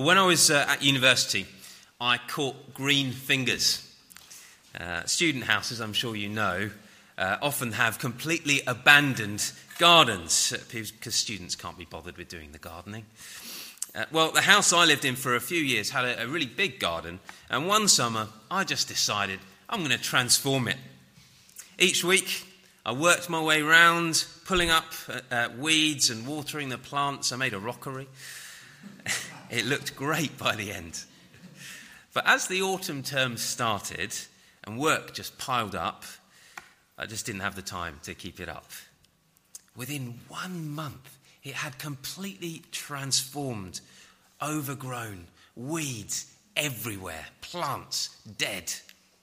Well, when I was at university, I caught green fingers. Student houses, I'm sure you know, often have completely abandoned gardens because students can't be bothered with doing the gardening. Well, the house I lived in for a few years had a really big garden, and one summer I just decided I'm going to transform it. Each week I worked my way round, pulling up weeds and watering the plants. I made a rockery. It looked great by the end. But as the autumn term started and work just piled up, I just didn't have the time to keep it up. Within 1 month, it had completely transformed, overgrown, weeds everywhere, plants dead.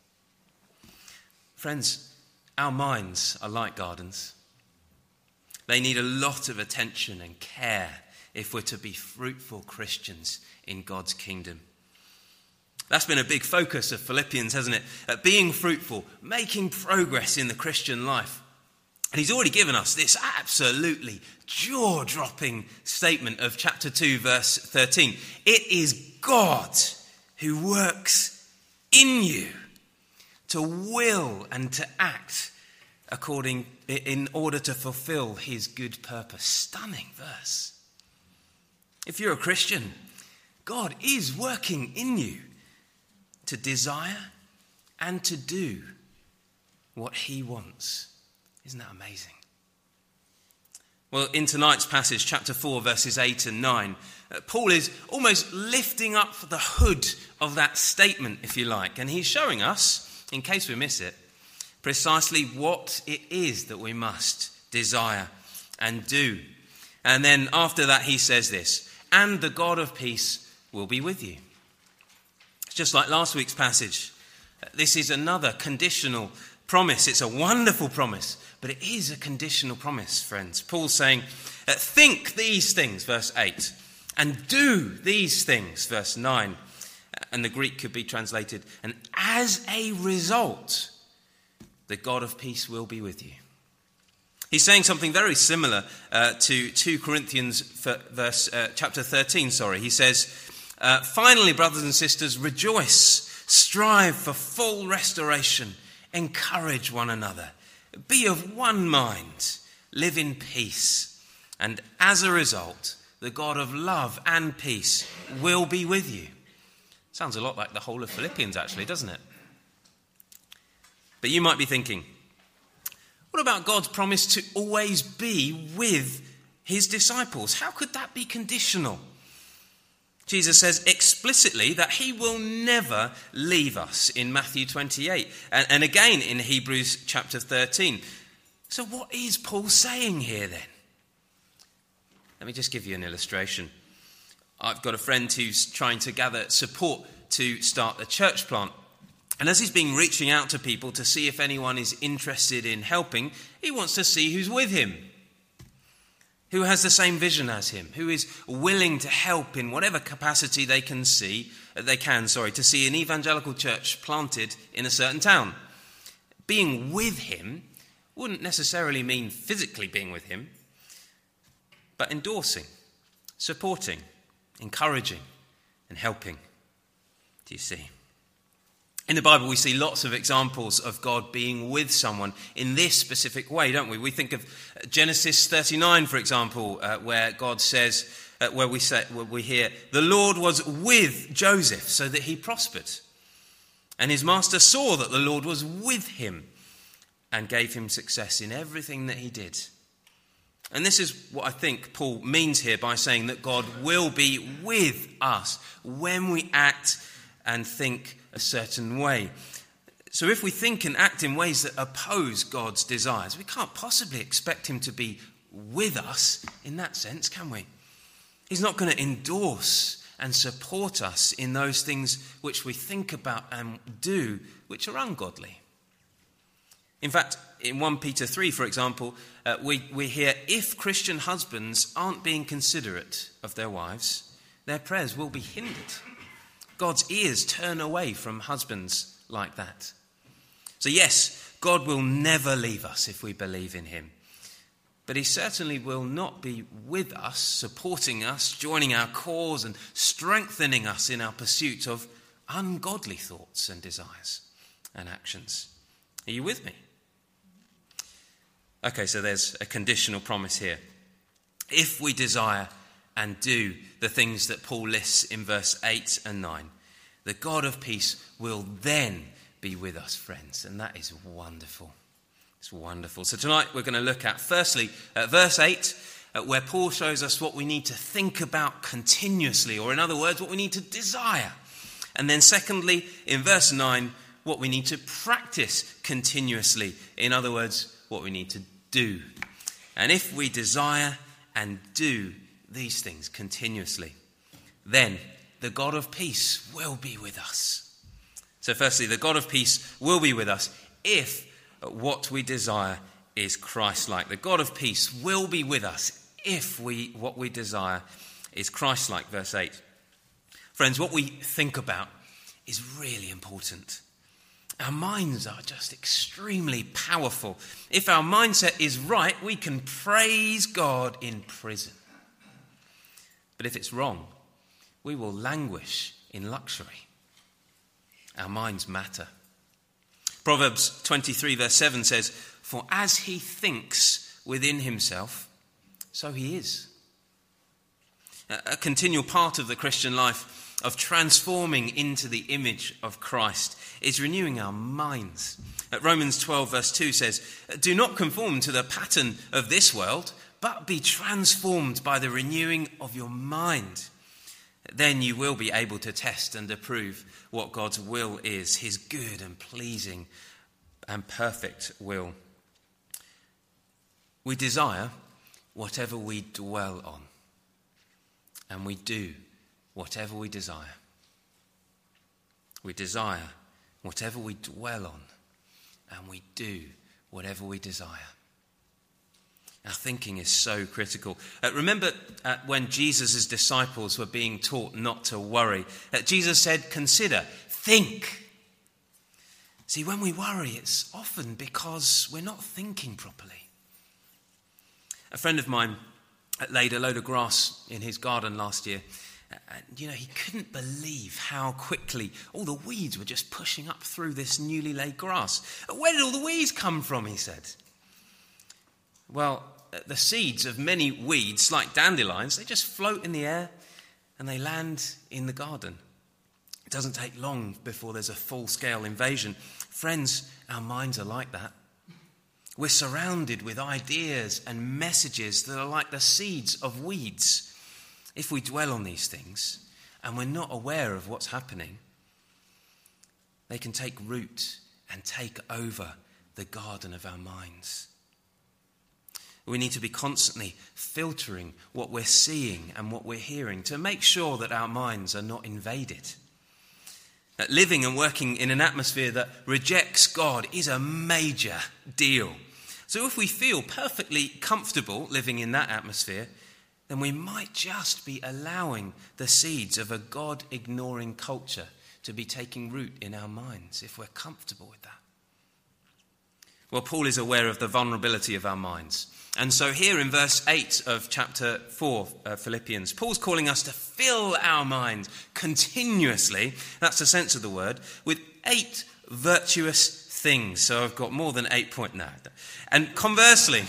Friends, our minds are like gardens. They need a lot of attention and care if we're to be fruitful Christians in God's kingdom. That's been a big focus of Philippians, hasn't it? Being fruitful, making progress in the Christian life. And he's already given us this absolutely jaw-dropping statement of chapter 2, verse 13. It is God who works in you to will and to act in order to fulfill his good purpose. Stunning verse. If you're a Christian, God is working in you to desire and to do what he wants. Isn't that amazing? Well, in tonight's passage, chapter 4, verses 8 and 9, Paul is almost lifting up the hood of that statement, if you like, and he's showing us, in case we miss it, precisely what it is that we must desire and do. And then after that, he says this, and the God of peace will be with you. It's just like last week's passage. This is another conditional promise. It's a wonderful promise, but it is a conditional promise, friends. Paul's saying, think these things, verse 8, and do these things, verse 9. And the Greek could be translated, and as a result, the God of peace will be with you. He's saying something very similar to 2 Corinthians chapter 13. He says, finally, brothers and sisters, rejoice, strive for full restoration, encourage one another, be of one mind, live in peace, and as a result, the God of love and peace will be with you. Sounds a lot like the whole of Philippians, actually, doesn't it? But you might be thinking, what about God's promise to always be with his disciples? How could that be conditional? Jesus says explicitly that he will never leave us in Matthew 28 and again in Hebrews chapter 13. So what is Paul saying here then? Let me just give you an illustration. I've got a friend who's trying to gather support to start a church plant. And as he's been reaching out to people to see if anyone is interested in helping, he wants to see who's with him, who has the same vision as him, who is willing to help in whatever capacity they can to see an evangelical church planted in a certain town. Being with him wouldn't necessarily mean physically being with him, but endorsing, supporting, encouraging, and helping. Do you see? In the Bible, we see lots of examples of God being with someone in this specific way, don't we? We think of Genesis 39, for example, where God says, where we hear, the Lord was with Joseph so that he prospered. And his master saw that the Lord was with him and gave him success in everything that he did. And this is what I think Paul means here by saying that God will be with us when we act and think a certain way. So if we think and act in ways that oppose God's desires, we can't possibly expect him to be with us in that sense, can we? He's not going to endorse and support us in those things which we think about and do, which are ungodly. In fact, in 1 Peter 3, for example, we hear if Christian husbands aren't being considerate of their wives, their prayers will be hindered. God's ears turn away from husbands like that. So yes, God will never leave us if we believe in him. But he certainly will not be with us, supporting us, joining our cause and strengthening us in our pursuit of ungodly thoughts and desires and actions. Are you with me? Okay, so there's a conditional promise here. If we desire and do the things that Paul lists in verse 8 and 9, the God of peace will then be with us, friends. And that is wonderful. It's wonderful. So tonight we're going to look at, firstly, at verse 8, where Paul shows us what we need to think about continuously, or in other words, what we need to desire. And then secondly, in verse 9, what we need to practice continuously. In other words, what we need to do. And if we desire and do these things continuously, then the God of peace will be with us. So firstly, the God of peace will be with us if what we desire is Christ-like. The God of peace will be with us if what we desire is Christ-like. Verse 8. Friends, what we think about is really important. Our minds are just extremely powerful. If our mindset is right, we can praise God in prison. But if it's wrong, we will languish in luxury. Our minds matter. Proverbs 23 verse 7 says, "For as he thinks within himself, so he is." A continual part of the Christian life of transforming into the image of Christ is renewing our minds. Romans 12 verse 2 says, "Do not conform to the pattern of this world, but be transformed by the renewing of your mind. Then you will be able to test and approve what God's will is, his good and pleasing and perfect will." We desire whatever we dwell on, and we do whatever we desire. We desire whatever we dwell on, and we do whatever we desire. Our thinking is so critical. Remember when Jesus' disciples were being taught not to worry, Jesus said, "Consider, think." See, when we worry, it's often because we're not thinking properly. A friend of mine laid a load of grass in his garden last year. And, he couldn't believe how quickly all the weeds were just pushing up through this newly laid grass. "Where did all the weeds come from?" he said. Well, the seeds of many weeds, like dandelions, they just float in the air and they land in the garden. It doesn't take long before there's a full-scale invasion. Friends, our minds are like that. We're surrounded with ideas and messages that are like the seeds of weeds. If we dwell on these things and we're not aware of what's happening, they can take root and take over the garden of our minds. We need to be constantly filtering what we're seeing and what we're hearing to make sure that our minds are not invaded. Living and working in an atmosphere that rejects God is a major deal. So if we feel perfectly comfortable living in that atmosphere, then we might just be allowing the seeds of a God-ignoring culture to be taking root in our minds if we're comfortable with that. Well, Paul is aware of the vulnerability of our minds. And so here in verse 8 of chapter 4, Philippians, Paul's calling us to fill our minds continuously, that's the sense of the word, with 8 virtuous things. So I've got more than 8 points now. And conversely,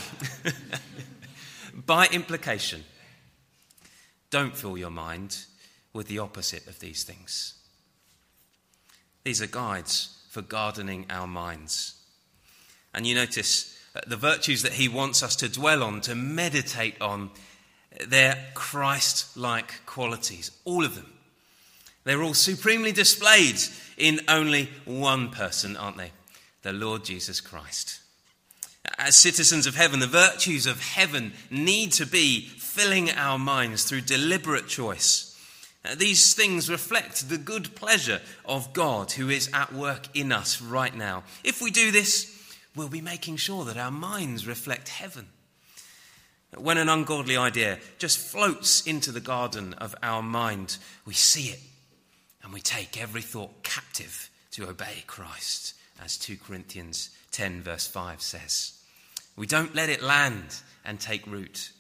by implication, don't fill your mind with the opposite of these things. These are guides for gardening our minds. And you notice the virtues that he wants us to dwell on, to meditate on, they're Christ-like qualities, all of them. They're all supremely displayed in only one person, aren't they? The Lord Jesus Christ. As citizens of heaven, the virtues of heaven need to be filling our minds through deliberate choice. These things reflect the good pleasure of God who is at work in us right now. If we do this, we'll be making sure that our minds reflect heaven. When an ungodly idea just floats into the garden of our mind, we see it and we take every thought captive to obey Christ, as 2 Corinthians 10 verse 5 says. We don't let it land and take root.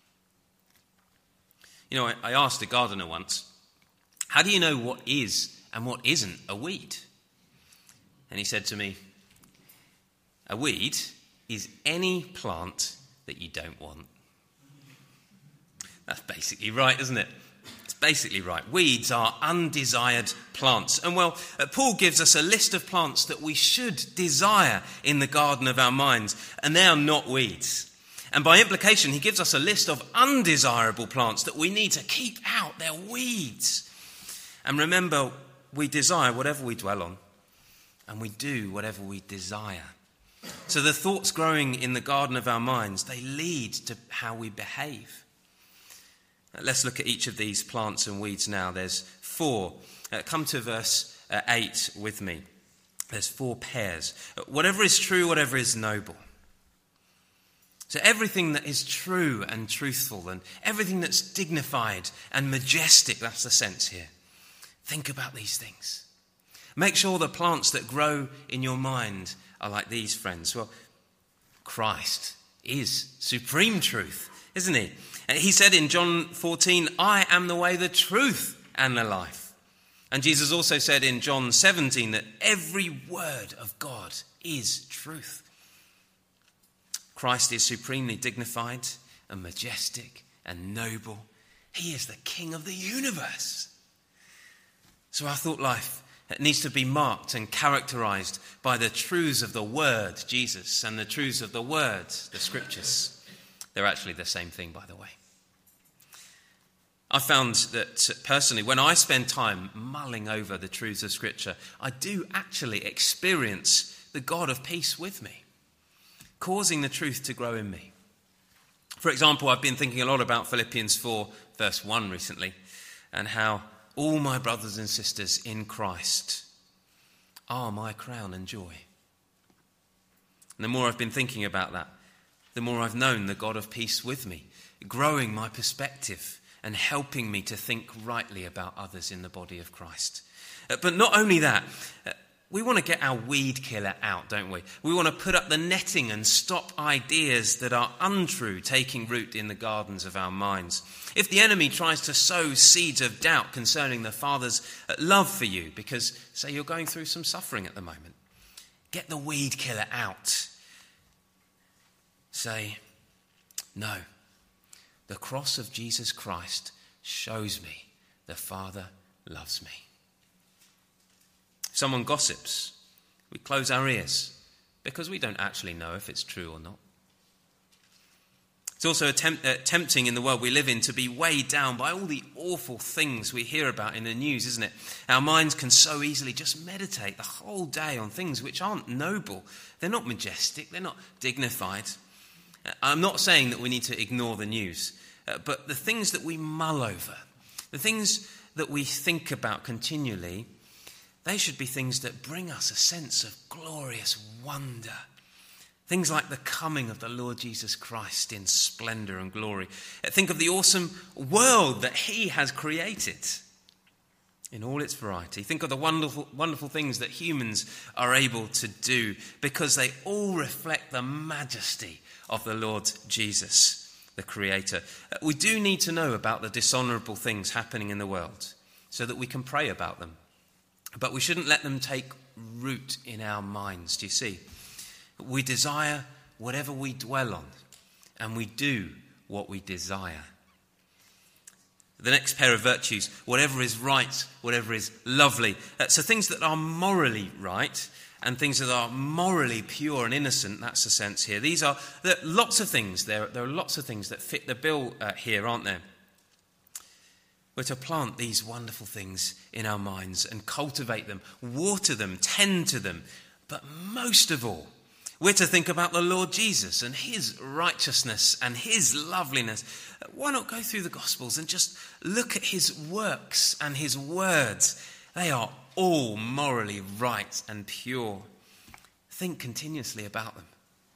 You know, I asked a gardener once, how do you know what is and what isn't a weed? And he said to me, a weed is any plant that you don't want. That's basically right, isn't it? It's basically right. Weeds are undesired plants. And well, Paul gives us a list of plants that we should desire in the garden of our minds, and they are not weeds. And by implication, he gives us a list of undesirable plants that we need to keep out. They're weeds. And remember, we desire whatever we dwell on, and we do whatever we desire. So the thoughts growing in the garden of our minds, they lead to how we behave. Let's look at each of these plants and weeds now. There's 4. Come to verse 8 with me. There's 4 pairs. Whatever is true, whatever is noble. So everything that is true and truthful, and everything that's dignified and majestic, that's the sense here. Think about these things. Make sure the plants that grow in your mind are like these, friends. Well, Christ is supreme truth, isn't he? He said in John 14, I am the way, the truth, and the life. And Jesus also said in John 17 that every word of God is truth. Christ is supremely dignified and majestic and noble. He is the King of the universe. So our thought life needs to be marked and characterized by the truths of the Word, Jesus, and the truths of the Word, the Scriptures. They're actually the same thing, by the way. I found that personally, when I spend time mulling over the truths of Scripture, I do actually experience the God of peace with me, causing the truth to grow in me. For example, I've been thinking a lot about Philippians 4, verse 1 recently, and how all my brothers and sisters in Christ are my crown and joy. And the more I've been thinking about that, the more I've known the God of peace with me, growing my perspective and helping me to think rightly about others in the body of Christ. But not only that, we want to get our weed killer out, don't we? We want to put up the netting and stop ideas that are untrue taking root in the gardens of our minds. If the enemy tries to sow seeds of doubt concerning the Father's love for you, because, say, you're going through some suffering at the moment, get the weed killer out. Say, no, the cross of Jesus Christ shows me the Father loves me. Someone gossips, we close our ears because we don't actually know if it's true or not. It's also tempting in the world we live in to be weighed down by all the awful things we hear about in the news, isn't it? Our minds can so easily just meditate the whole day on things which aren't noble. They're not majestic, they're not dignified. I'm not saying that we need to ignore the news, but the things that we mull over, the things that we think about continually, they should be things that bring us a sense of glorious wonder. Things like the coming of the Lord Jesus Christ in splendor and glory. Think of the awesome world that he has created in all its variety. Think of the wonderful things that humans are able to do, because they all reflect the majesty of the Lord Jesus, the Creator. We do need to know about the dishonorable things happening in the world so that we can pray about them. But we shouldn't let them take root in our minds, do you see? We desire whatever we dwell on, and we do what we desire. The next pair of virtues, whatever is right, whatever is lovely. So things that are morally right and things that are morally pure and innocent, that's the sense here. There are lots of things. There are lots of things that fit the bill here, aren't there? We're to plant these wonderful things in our minds and cultivate them, water them, tend to them. But most of all, we're to think about the Lord Jesus and his righteousness and his loveliness. Why not go through the Gospels and just look at his works and his words? They are all morally right and pure. Think continuously about them.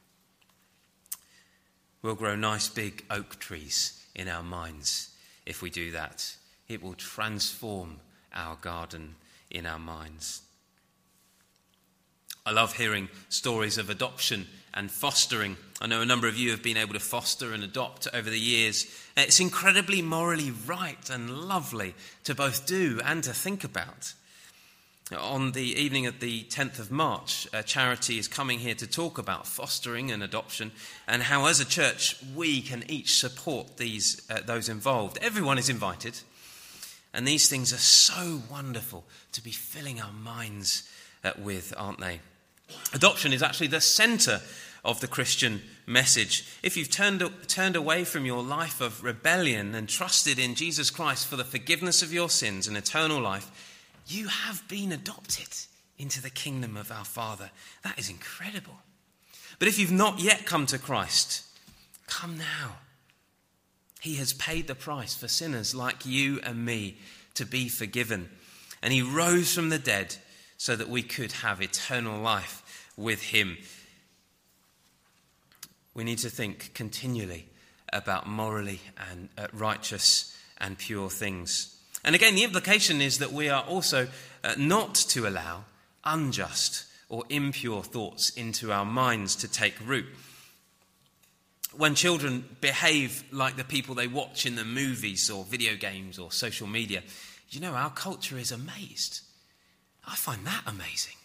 We'll grow nice big oak trees in our minds if we do that. It will transform our garden in our minds. I love hearing stories of adoption and fostering. I know a number of you have been able to foster and adopt over the years. It's incredibly morally right and lovely to both do and to think about. On the evening of the 10th of March, Charity is coming here to talk about fostering and adoption and how as a church we can each support those involved. Everyone is invited, and these things are so wonderful to be filling our minds with, aren't they? Adoption is actually the centre of the Christian message. If you've turned away from your life of rebellion and trusted in Jesus Christ for the forgiveness of your sins and eternal life, you have been adopted into the kingdom of our Father. That is incredible. But if you've not yet come to Christ, come now. He has paid the price for sinners like you and me to be forgiven. And he rose from the dead so that we could have eternal life with him. We need to think continually about morally and righteous and pure things. And again, the implication is that we are also not to allow unjust or impure thoughts into our minds to take root. When children behave like the people they watch in the movies or video games or social media, our culture is amazed. I find that amazing.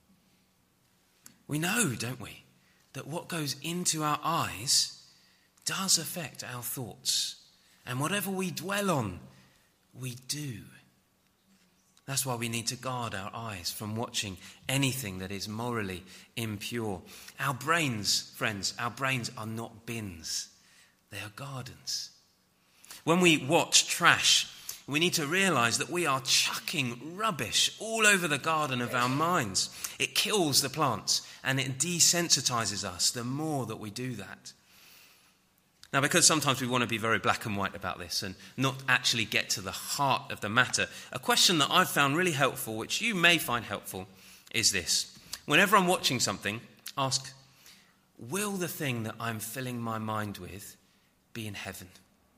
We know, don't we, that what goes into our eyes does affect our thoughts. And whatever we dwell on, we do. That's why we need to guard our eyes from watching anything that is morally impure. Our brains, friends, our brains are not bins. They are gardens. When we watch trash, we need to realise that we are chucking rubbish all over the garden of our minds. It kills the plants and it desensitises us the more that we do that. Now, because sometimes we want to be very black and white about this and not actually get to the heart of the matter, a question that I've found really helpful, which you may find helpful, is this. Whenever I'm watching something, ask, will the thing that I'm filling my mind with be in heaven?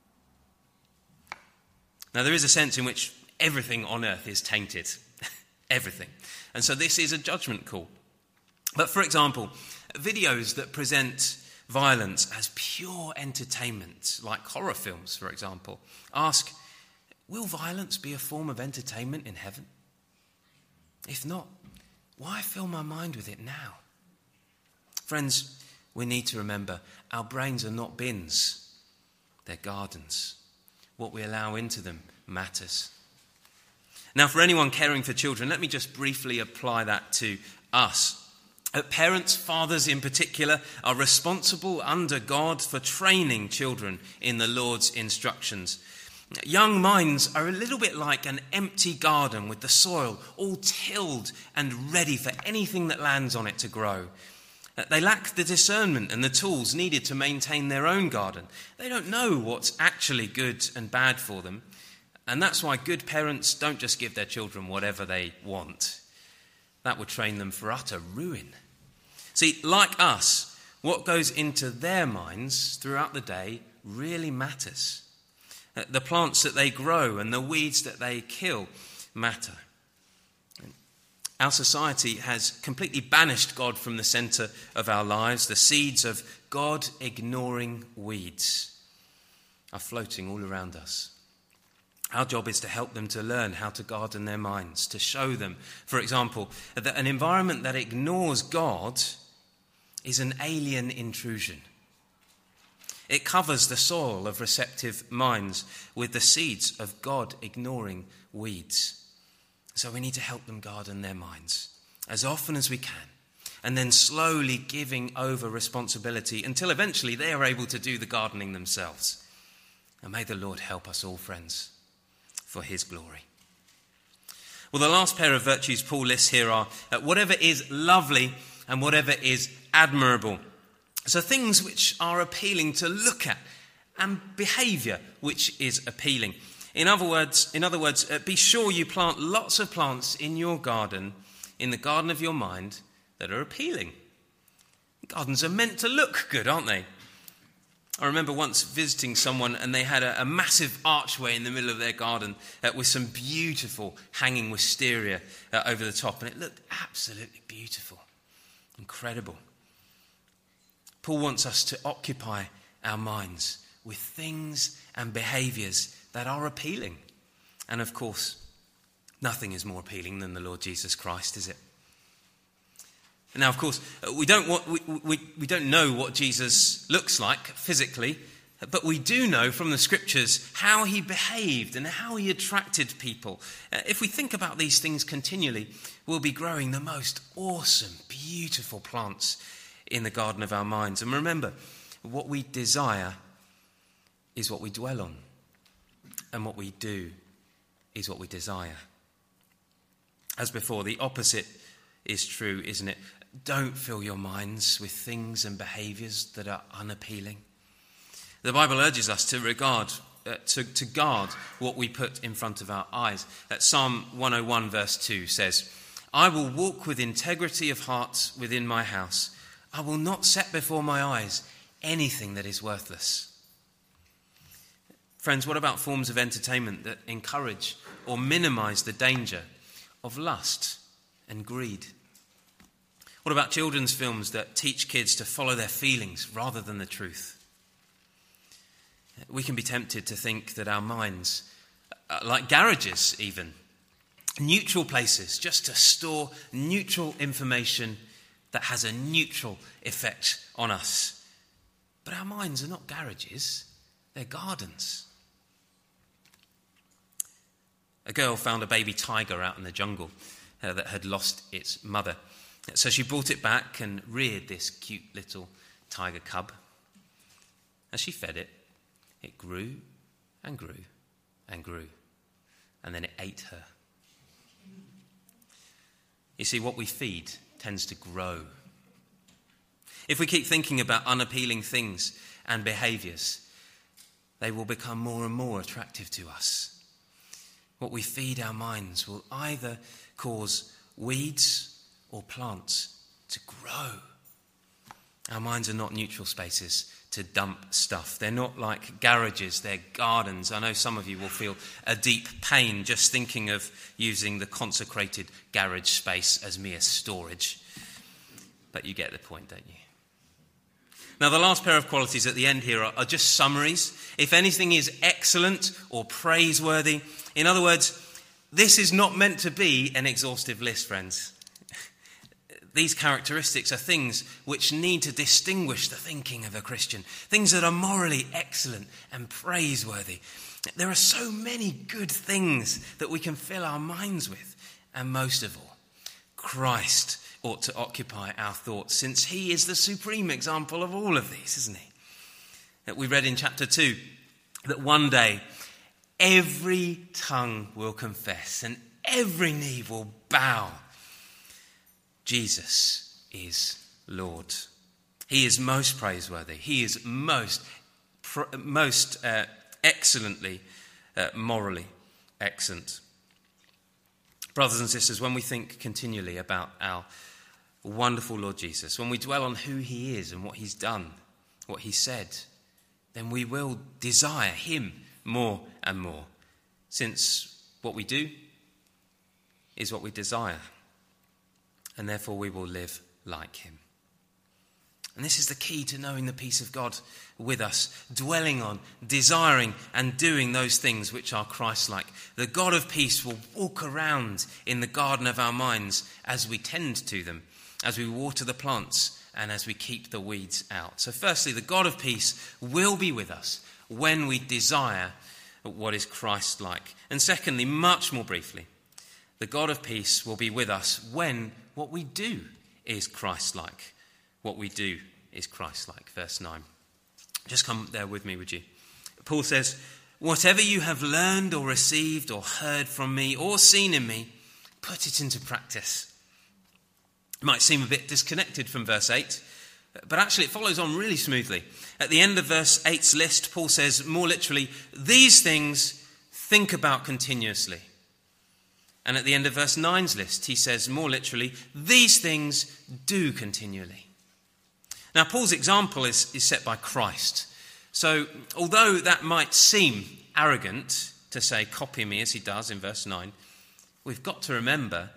Now, there is a sense in which everything on earth is tainted. Everything. And so this is a judgment call. But for example, videos that present violence as pure entertainment, like horror films, for example, ask, will violence be a form of entertainment in heaven? If not, why fill my mind with it now? Friends, we need to remember our brains are not bins, they're gardens. What we allow into them matters. Now, for anyone caring for children, let me just briefly apply that to us. Parents, fathers in particular, are responsible under God for training children in the Lord's instructions. Young minds are a little bit like an empty garden with the soil all tilled and ready for anything that lands on it to grow. They lack the discernment and the tools needed to maintain their own garden. They don't know what's actually good and bad for them. And that's why good parents don't just give their children whatever they want. That would train them for utter ruin. See, like us, what goes into their minds throughout the day really matters. The plants that they grow and the weeds that they kill matter. Our society has completely banished God from the centre of our lives. The seeds of God-ignoring weeds are floating all around us. Our job is to help them to learn how to garden their minds, to show them, for example, that an environment that ignores God is an alien intrusion. It covers the soil of receptive minds with the seeds of God-ignoring weeds. So we need to help them garden their minds as often as we can, and then slowly giving over responsibility until eventually they are able to do the gardening themselves. And may the Lord help us all, friends, for his glory. Well, the last pair of virtues Paul lists here are whatever is lovely and whatever is admirable. So things which are appealing to look at and behaviour which is appealing. In other words, be sure you plant lots of plants in your garden, in the garden of your mind, that are appealing. Gardens are meant to look good, aren't they? I remember once visiting someone and they had a massive archway in the middle of their garden with some beautiful hanging wisteria over the top, and it looked absolutely beautiful. Incredible. Paul wants us to occupy our minds with things and behaviours that are appealing. And of course, nothing is more appealing than the Lord Jesus Christ, is it? Now, of course, we don't know what Jesus looks like physically, but we do know from the scriptures how he behaved and how he attracted people. If we think about these things continually, we'll be growing the most awesome, beautiful plants in the garden of our minds. And remember, what we desire is what we dwell on, and what we do is what we desire. As before, the opposite is true, isn't it? Don't fill your minds with things and behaviours that are unappealing. The Bible urges us to guard what we put in front of our eyes. Psalm 101 verse 2 says, "I will walk with integrity of heart within my house. I will not set before my eyes anything that is worthless." Friends, what about forms of entertainment that encourage or minimise the danger of lust and greed? What about children's films that teach kids to follow their feelings rather than the truth? We can be tempted to think that our minds are like garages even, neutral places just to store neutral information that has a neutral effect on us. But our minds are not garages, they're gardens. A girl found a baby tiger out in the jungle that had lost its mother. So she brought it back and reared this cute little tiger cub. As she fed it, it grew and grew and grew, and then it ate her. You see, what we feed tends to grow. If we keep thinking about unappealing things and behaviours, they will become more and more attractive to us. What we feed our minds will either cause weeds or plants to grow. Our minds are not neutral spaces to dump stuff. They're not like garages, they're gardens. I know some of you will feel a deep pain just thinking of using the consecrated garage space as mere storage. But you get the point, don't you? Now, the last pair of qualities at the end here are just summaries. If anything is excellent or praiseworthy, in other words, this is not meant to be an exhaustive list, friends. These characteristics are things which need to distinguish the thinking of a Christian, things that are morally excellent and praiseworthy. There are so many good things that we can fill our minds with, and most of all, Christ ought to occupy our thoughts, since he is the supreme example of all of these, isn't he? That we read in chapter 2 that one day every tongue will confess and every knee will bow. Jesus is Lord. He is most praiseworthy. He is most excellently, morally excellent. Brothers and sisters, when we think continually about our wonderful Lord Jesus, when we dwell on who he is and what he's done, what he said, then we will desire him more and more, since what we do is what we desire. And therefore we will live like him. And this is the key to knowing the peace of God with us, dwelling on, desiring and doing those things which are Christ-like. The God of peace will walk around in the garden of our minds as we tend to them, as we water the plants and as we keep the weeds out. So firstly, the God of peace will be with us when we desire what is Christ-like. And secondly, much more briefly, the God of peace will be with us when what we do is Christ-like. What we do is Christ-like. Verse 9. Just come there with me, would you? Paul says, "Whatever you have learned or received or heard from me or seen in me, put it into practice." It might seem a bit disconnected from verse 8, but actually it follows on really smoothly. At the end of verse 8's list, Paul says more literally, "These things think about continuously." And at the end of verse 9's list, he says more literally, "These things do continually." Now, Paul's example is set by Christ. So, although that might seem arrogant to say, "Copy me," as he does in verse 9, we've got to remember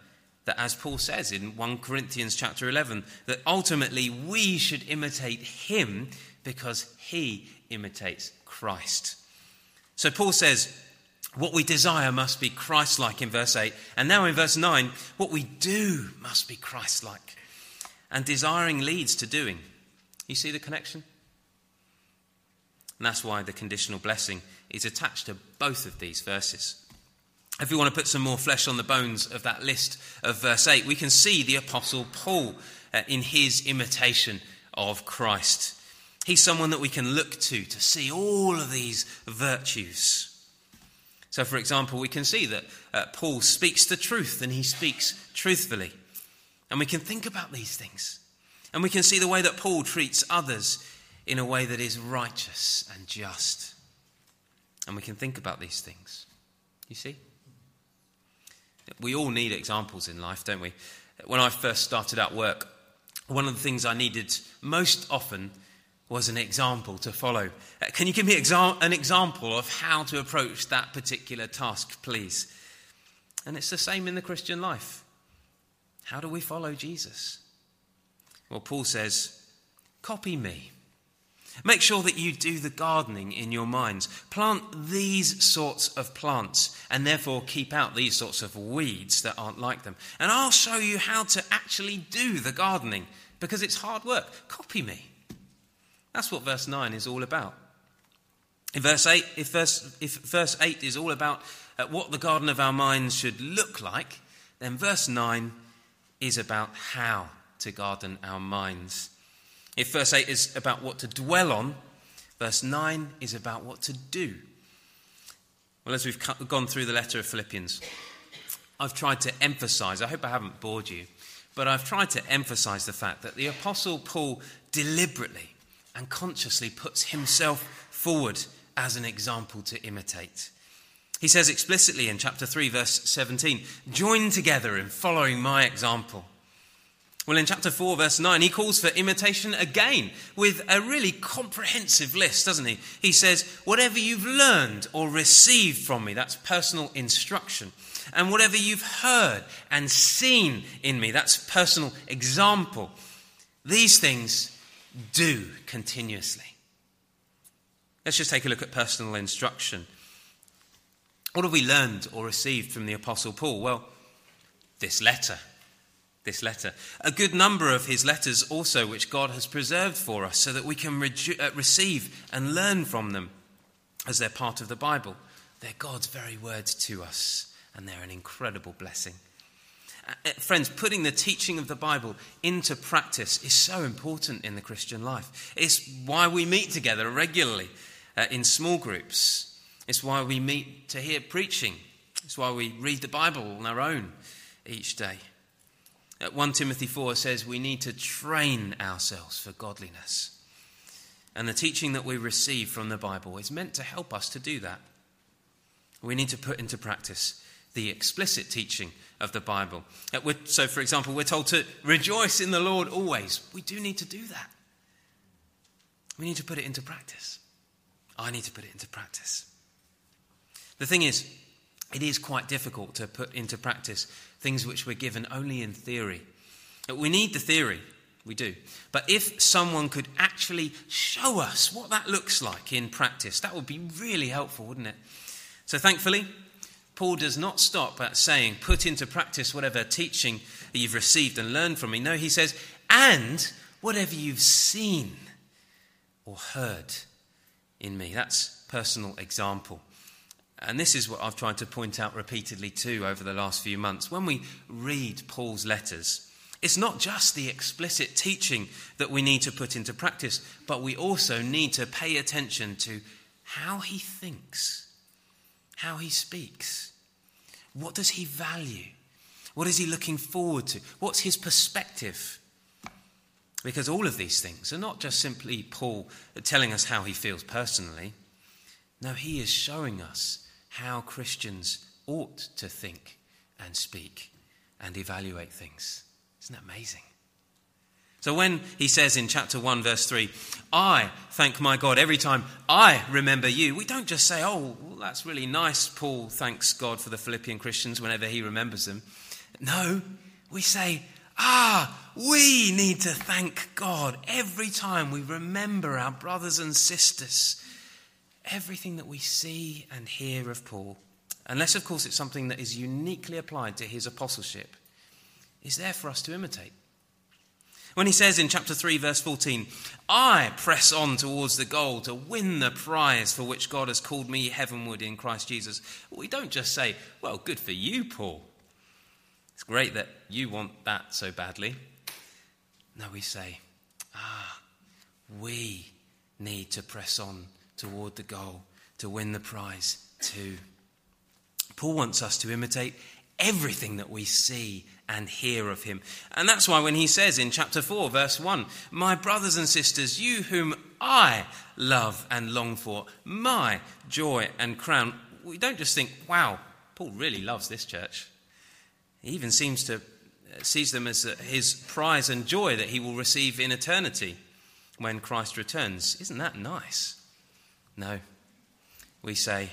that, as Paul says in 1 Corinthians chapter 11, that ultimately we should imitate him because he imitates Christ. So Paul says, what we desire must be Christ-like in verse 8. And now in verse 9, what we do must be Christ-like. And desiring leads to doing. You see the connection? And that's why the conditional blessing is attached to both of these verses. If we want to put some more flesh on the bones of that list of verse 8, we can see the Apostle Paul in his imitation of Christ. He's someone that we can look to see all of these virtues. So, for example, we can see that Paul speaks the truth and he speaks truthfully. And we can think about these things. And we can see the way that Paul treats others in a way that is righteous and just. And we can think about these things. You see? We all need examples in life, don't we? When I first started out work, one of the things I needed most often was an example to follow. Can you give me an example of how to approach that particular task, please? And it's the same in the Christian life. How do we follow Jesus? Well, Paul says, copy me. Make sure that you do the gardening in your minds. Plant these sorts of plants and therefore keep out these sorts of weeds that aren't like them. And I'll show you how to actually do the gardening because it's hard work. Copy me. That's what verse 9 is all about. In verse 8, if verse 8 is all about what the garden of our minds should look like, then verse 9 is about how to garden our minds. If verse 8 is about what to dwell on, verse 9 is about what to do. Well, as we've gone through the letter of Philippians, I've tried to emphasize, I hope I haven't bored you, but I've tried to emphasize the fact that the Apostle Paul deliberately and consciously puts himself forward as an example to imitate. He says explicitly in chapter 3, verse 17, join together in following my example. Well, in chapter 4, verse 9, he calls for imitation again with a really comprehensive list, doesn't he? He says, whatever you've learned or received from me, that's personal instruction. And whatever you've heard and seen in me, that's personal example. These things do continuously. Let's just take a look at personal instruction. What have we learned or received from the Apostle Paul? Well, this letter. A good number of his letters also which God has preserved for us so that we can receive and learn from them as they're part of the Bible. They're God's very words to us and they're an incredible blessing. Friends, putting the teaching of the Bible into practice is so important in the Christian life. It's why we meet together regularly in small groups. It's why we meet to hear preaching. It's why we read the Bible on our own each day. 1 Timothy 4 says we need to train ourselves for godliness. And the teaching that we receive from the Bible is meant to help us to do that. We need to put into practice the explicit teaching of the Bible. So, for example, we're told to rejoice in the Lord always. We do need to do that. We need to put it into practice. I need to put it into practice. The thing is, it is quite difficult to put into practice things which we're given only in theory. We need the theory, we do. But if someone could actually show us what that looks like in practice, that would be really helpful, wouldn't it? So thankfully, Paul does not stop at saying, put into practice whatever teaching that you've received and learned from me. No, he says, and whatever you've seen or heard in me. That's personal example. And this is what I've tried to point out repeatedly too over the last few months. When we read Paul's letters, it's not just the explicit teaching that we need to put into practice, but we also need to pay attention to how he thinks, how he speaks. What does he value? What is he looking forward to? What's his perspective? Because all of these things are not just simply Paul telling us how he feels personally. No, he is showing us how Christians ought to think and speak and evaluate things. Isn't that amazing? So when he says in chapter 1, verse 3, I thank my God every time I remember you, we don't just say, oh, well, that's really nice. Paul thanks God for the Philippian Christians whenever he remembers them. No, we say, we need to thank God every time we remember our brothers and sisters. Everything that we see and hear of Paul, unless of course it's something that is uniquely applied to his apostleship, is there for us to imitate. When he says in chapter 3 verse 14, I press on towards the goal to win the prize for which God has called me heavenward in Christ Jesus, we don't just say, well, good for you, Paul. It's great that you want that so badly. No, we say, we need to press on toward the goal to win the prize too. Paul wants us to imitate everything that we see and hear of him. And that's why when he says in chapter 4, verse 1, my brothers and sisters, you whom I love and long for, my joy and crown, we don't just think, wow, Paul really loves this church. He even sees them as his prize and joy that he will receive in eternity when Christ returns. Isn't that nice? No. We say,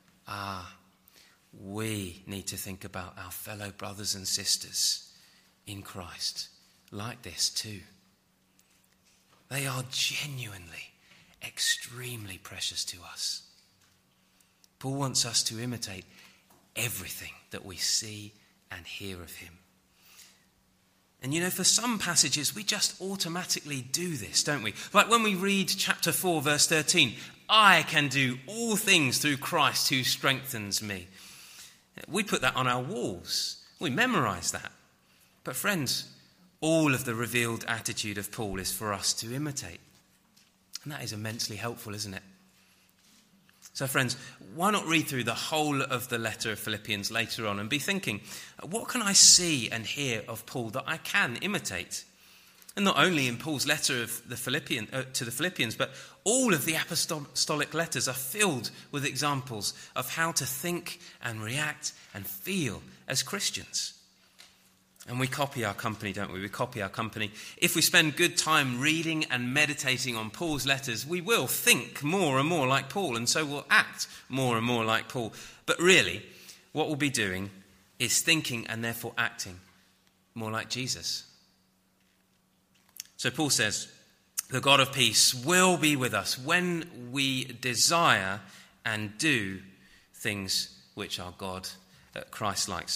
we need to think about our fellow brothers and sisters in Christ like this too. They are genuinely, extremely precious to us. Paul wants us to imitate everything that we see and hear of him. And you know, for some passages, we just automatically do this, don't we? Like when we read chapter 4, verse 13, I can do all things through Christ who strengthens me. We put that on our walls. We memorize that. But friends, all of the revealed attitude of Paul is for us to imitate. And that is immensely helpful, isn't it? So friends, why not read through the whole of the letter of Philippians later on and be thinking, what can I see and hear of Paul that I can imitate? And not only in Paul's letter of to the Philippians, but all of the apostolic letters are filled with examples of how to think and react and feel as Christians. And we copy our company, don't we? We copy our company. If we spend good time reading and meditating on Paul's letters, we will think more and more like Paul, and so we'll act more and more like Paul. But really, what we'll be doing is thinking and therefore acting more like Jesus. So Paul says, the God of peace will be with us when we desire and do things which are Christ-like.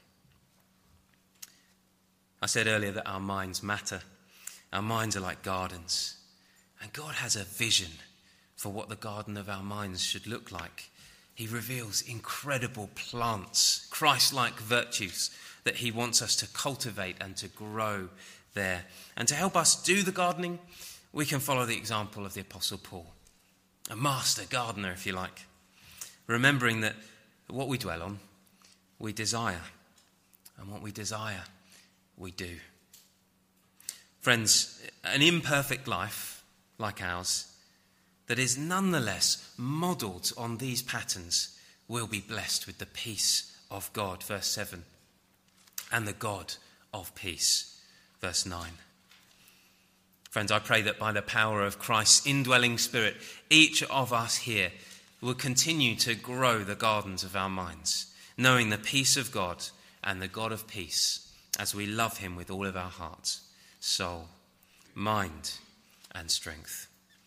I said earlier that our minds matter. Our minds are like gardens. And God has a vision for what the garden of our minds should look like. He reveals incredible plants, Christ-like virtues that he wants us to cultivate and to grow there. And to help us do the gardening, we can follow the example of the Apostle Paul, a master gardener, if you like, remembering that what we dwell on, we desire, and what we desire, we do. Friends, an imperfect life like ours that is nonetheless modelled on these patterns will be blessed with the peace of God, verse 7, and the God of peace, verse 9. Friends, I pray that by the power of Christ's indwelling Spirit, each of us here will continue to grow the gardens of our minds, knowing the peace of God and the God of peace as we love him with all of our heart, soul, mind, and strength.